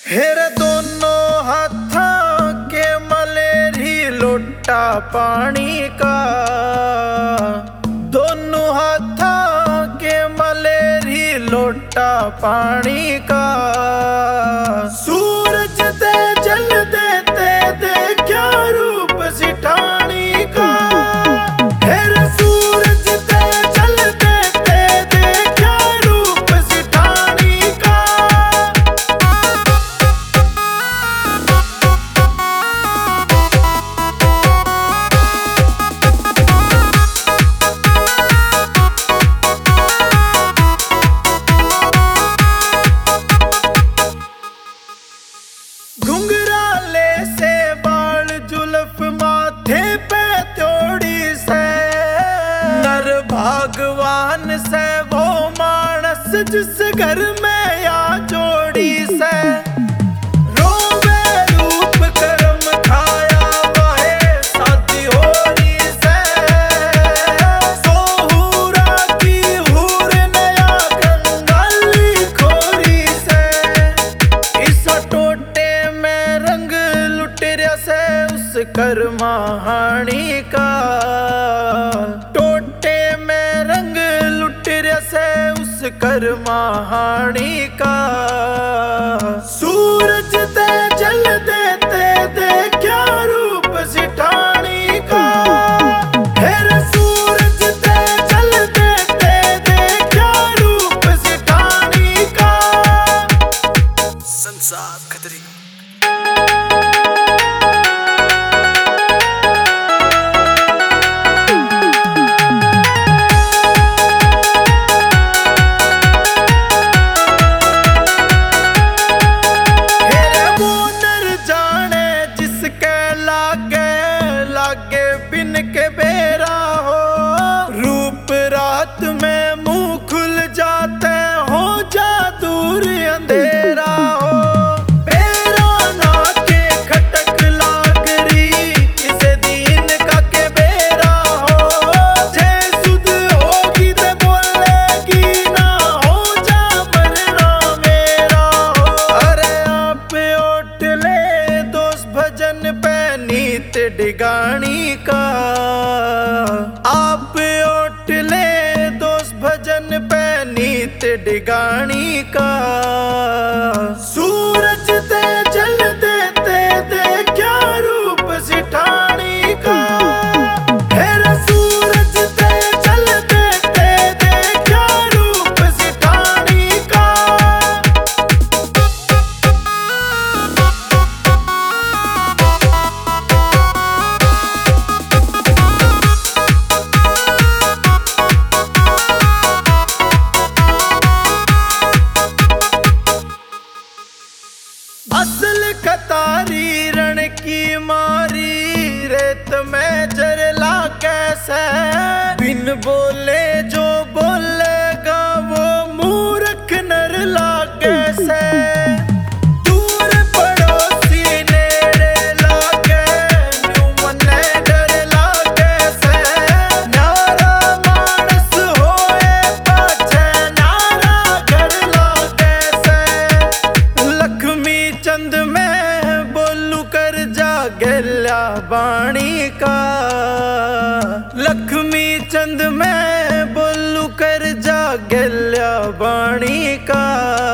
हेरे दोनों हाथों के मलेरी लोटा पानी का, दोनों हाथों के मलेरी लोटा पानी का। सूरज दे जल देते दे क्या रूप सिठानी का। हेरे सूरज दे जल देते दे क्या रूप सिठानी का। घुंघराले से बाल जुल्फ माथे पे त्योड़ी से, नर भगवान से वो मानस जिस घर में या जोड़ी से। रोवे रूप कर्म खाया वाहे शादी होरी से, सोहूरा की हूर नया कंगाली खोरी से। इस टोटे में रंग लुटेरिया से उस करमाहानी का। टोटे में रंग लुटेरिया से उस करमाहानी का। सूरज दे जल देते दे क्या रूप सिठानी का। हेरे सूरज दे जल देते दे क्या रूप सिठानी का। संसार खतरी लागे बिन के बेरा हो। रूप रात में मुंह खुल जाते हो जा दूर अंधेरा हो। बेरा ना के खटक लागरी किसे दीन का के बेरा हो। जे सुध होगी ते बोलेगी ना हो जा मरना मेरा हो। अरे आप उठ ले दोस्त भजन पे नीत डिगानी का। आप उठ ले दोस्त भजन पे नीत डिगानी का। सूरज दे जल देते दे क्या रूप सिठानी का। हेरे सूरज दे जल देते दे क्या रूप सिठानी का। असल कतारी रण की मारी रेत में जरला कैसे। बिन बोले जो बोलेगा वो मूर्ख नर ला कैसे। दूर पड़ोसी नेड़े लागे न्यू मने डर ला कैसे। नारा मानस होए पाछे नारा घर ला कैसे। लक्ष्मी चंद में बोलू कर जा गेल्या बाणी का। लक्ष्मी चंद में बोलू कर जा गेल्या बाणी का।